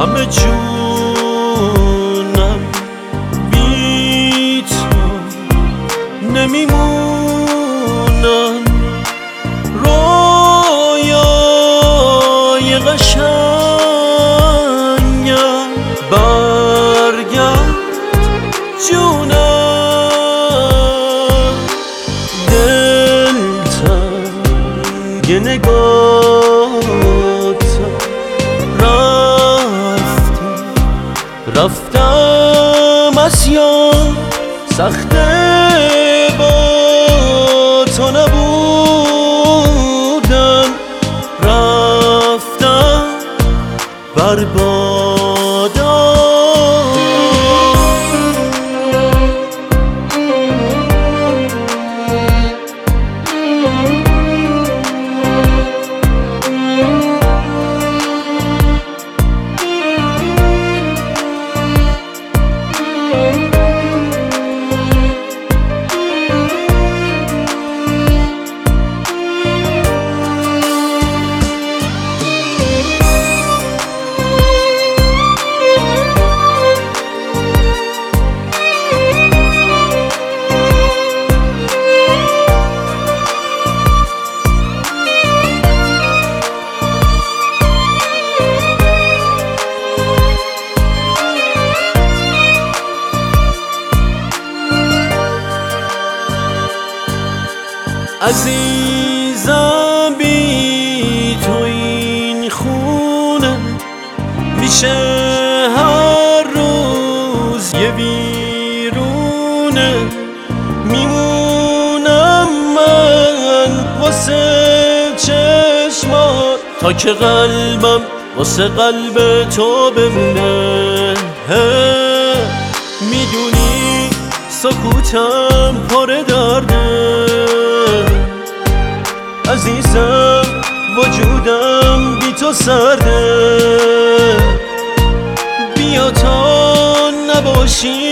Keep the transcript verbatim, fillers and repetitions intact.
همه جونم بی تو نمیمونن. رویای قشنگم برگرد جونم. دلتنگ نگاهتم رفتم رفتم از یاد. سخته با تو نبودم، رفتم بربادا. عزیزم بی تو این خونه میشه هر روز یه ویرونه. میمونم من واسه چشمات تا که قلبم واسه قلب تو بمونه. میدونی سکوتم پر درده عزیزم، وجودم بی تو سرده. بیا تا نباشی